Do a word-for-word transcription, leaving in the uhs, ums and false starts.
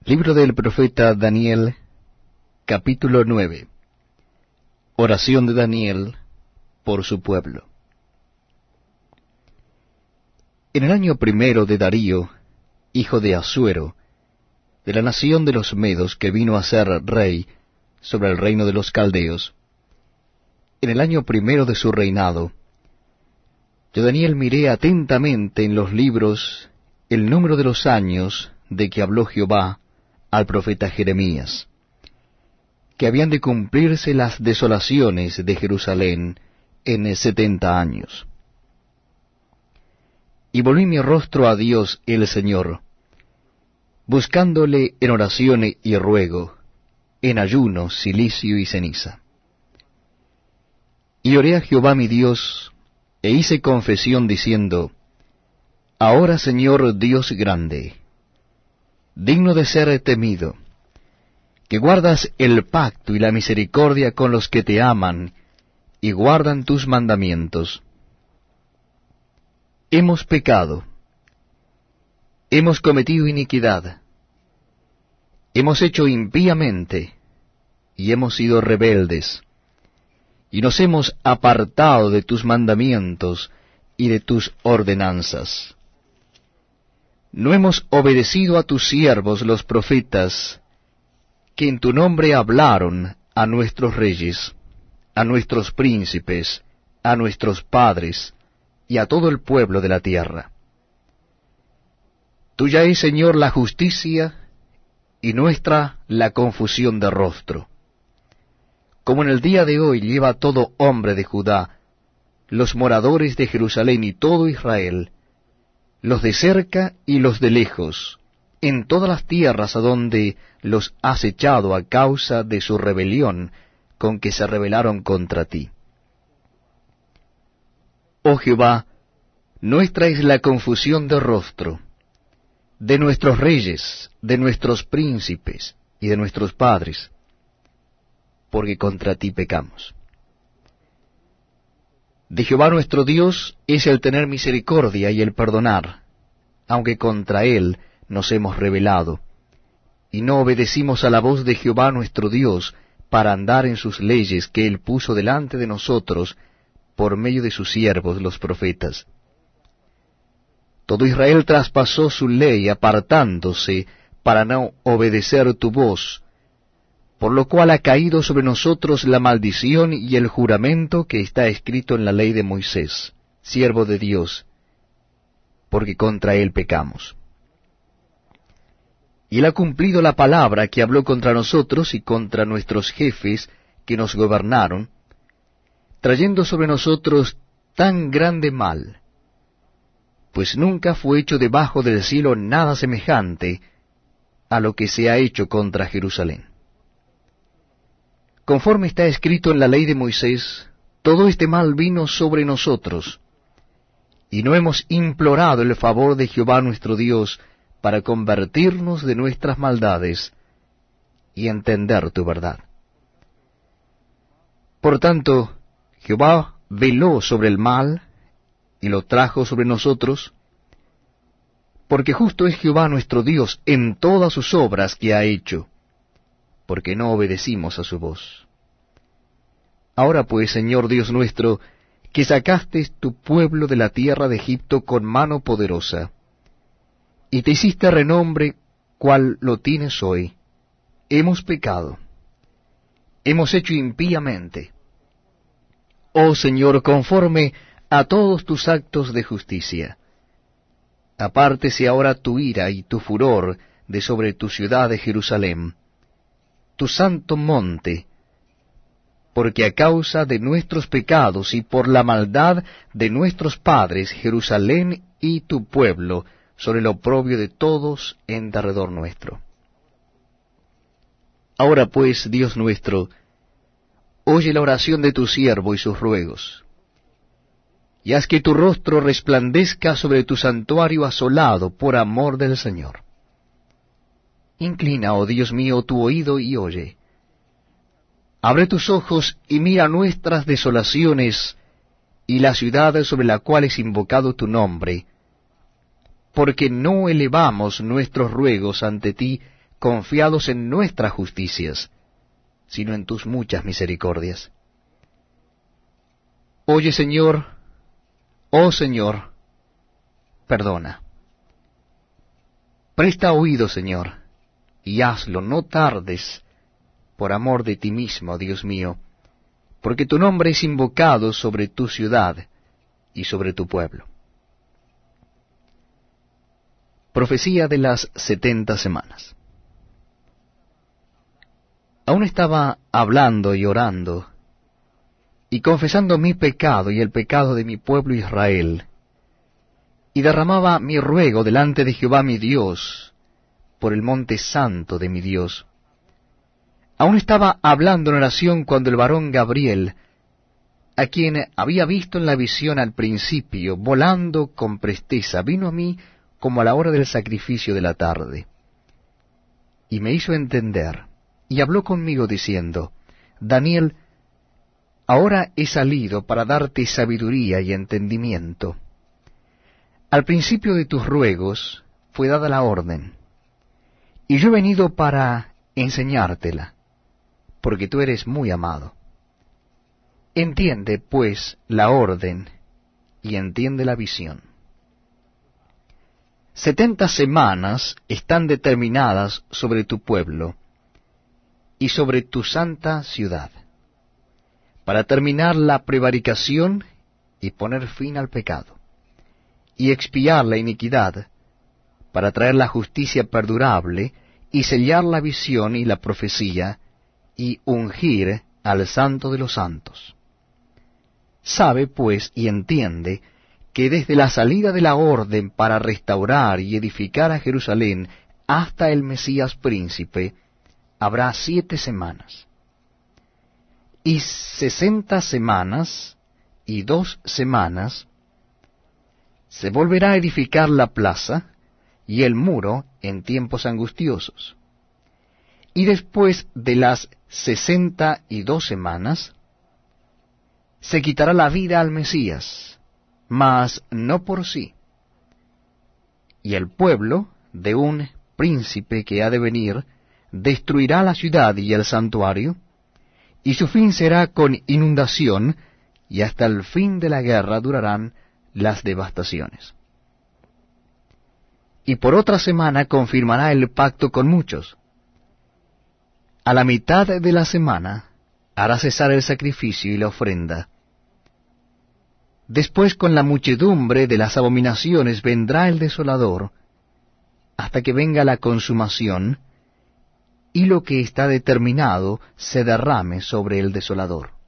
Libro del profeta Daniel, capítulo nueve. Oración de Daniel por su pueblo. En el año primero de Darío, hijo de Asuero, de la nación de los Medos, que vino a ser rey sobre el reino de los Caldeos, en el año primero de su reinado, yo Daniel miré atentamente en los libros el número de los años de que habló Jehová al profeta Jeremías, que habían de cumplirse las desolaciones de Jerusalén en setenta años. Y volví mi rostro a Dios el Señor, buscándole en oración y ruego, en ayuno, cilicio y ceniza. Y oré a Jehová mi Dios, e hice confesión diciendo, Ahora, Señor Dios grande, digno de ser temido, que guardas el pacto y la misericordia con los que te aman y guardan tus mandamientos. Hemos pecado, hemos cometido iniquidad, hemos hecho impíamente, y hemos sido rebeldes, y nos hemos apartado de tus mandamientos y de tus ordenanzas. No hemos obedecido a tus siervos los profetas, que en tu nombre hablaron a nuestros reyes, a nuestros príncipes, a nuestros padres, y a todo el pueblo de la tierra. Tuya es, Señor, la justicia, y nuestra la confusión de rostro. Como en el día de hoy lleva todo hombre de Judá, los moradores de Jerusalén y todo Israel, los de cerca y los de lejos, en todas las tierras a donde los has echado a causa de su rebelión con que se rebelaron contra ti. Oh Jehová, nuestra es la confusión de rostro, de nuestros reyes, de nuestros príncipes y de nuestros padres, porque contra ti pecamos. De Jehová nuestro Dios es el tener misericordia y el perdonar, aunque contra él nos hemos rebelado, y no obedecimos a la voz de Jehová nuestro Dios para andar en sus leyes que él puso delante de nosotros por medio de sus siervos los profetas. Todo Israel traspasó su ley apartándose para no obedecer tu voz, por lo cual ha caído sobre nosotros la maldición y el juramento que está escrito en la ley de Moisés, siervo de Dios, porque contra él pecamos. Y él ha cumplido la palabra que habló contra nosotros y contra nuestros jefes que nos gobernaron, trayendo sobre nosotros tan grande mal, pues nunca fue hecho debajo del cielo nada semejante a lo que se ha hecho contra Jerusalén. Conforme está escrito en la ley de Moisés, todo este mal vino sobre nosotros, y no hemos implorado el favor de Jehová nuestro Dios para convertirnos de nuestras maldades y entender tu verdad. Por tanto, Jehová veló sobre el mal y lo trajo sobre nosotros, porque justo es Jehová nuestro Dios en todas sus obras que ha hecho, porque no obedecimos a su voz. Ahora pues, Señor Dios nuestro, que sacaste tu pueblo de la tierra de Egipto con mano poderosa, y te hiciste renombre cual lo tienes hoy, hemos pecado, hemos hecho impíamente. Oh Señor, conforme a todos tus actos de justicia, apártese ahora tu ira y tu furor de sobre tu ciudad de Jerusalén, tu santo monte, porque a causa de nuestros pecados y por la maldad de nuestros padres, Jerusalén y tu pueblo son el oprobio de todos en derredor nuestro. Ahora pues, Dios nuestro, oye la oración de tu siervo y sus ruegos, y haz que tu rostro resplandezca sobre tu santuario asolado por amor del Señor. Inclina, oh Dios mío, tu oído y oye. Abre tus ojos y mira nuestras desolaciones y la ciudad sobre la cual es invocado tu nombre, porque no elevamos nuestros ruegos ante ti confiados en nuestras justicias, sino en tus muchas misericordias. Oye, Señor, oh Señor, perdona. Presta oído, Señor, y hazlo, no tardes, por amor de ti mismo, Dios mío, porque tu nombre es invocado sobre tu ciudad y sobre tu pueblo. Profecía de las setenta semanas. Aún estaba hablando y orando, y confesando mi pecado y el pecado de mi pueblo Israel, y derramaba mi ruego delante de Jehová mi Dios, por el monte santo de mi Dios. Aún estaba hablando en oración cuando el varón Gabriel, a quien había visto en la visión al principio, volando con presteza, vino a mí como a la hora del sacrificio de la tarde, y me hizo entender, y habló conmigo diciendo, Daniel, ahora he salido para darte sabiduría y entendimiento. Al principio de tus ruegos fue dada la orden, y yo he venido para enseñártela, porque tú eres muy amado. Entiende, pues, la orden, y entiende la visión. Setenta semanas están determinadas sobre tu pueblo y sobre tu santa ciudad, para terminar la prevaricación y poner fin al pecado, y expiar la iniquidad, para traer la justicia perdurable, y sellar la visión y la profecía, y ungir al Santo de los Santos. Sabe, pues, y entiende, que desde la salida de la orden para restaurar y edificar a Jerusalén hasta el Mesías príncipe, habrá siete semanas. Y sesenta semanas y dos semanas se volverá a edificar la plaza y el muro en tiempos angustiosos. Y después de las sesenta y dos semanas, se quitará la vida al Mesías, mas no por sí. Y el pueblo de un príncipe que ha de venir destruirá la ciudad y el santuario, y su fin será con inundación, y hasta el fin de la guerra durarán las devastaciones. Y por otra semana confirmará el pacto con muchos. A la mitad de la semana hará cesar el sacrificio y la ofrenda. Después con la muchedumbre de las abominaciones vendrá el desolador, hasta que venga la consumación, y lo que está determinado se derrame sobre el desolador.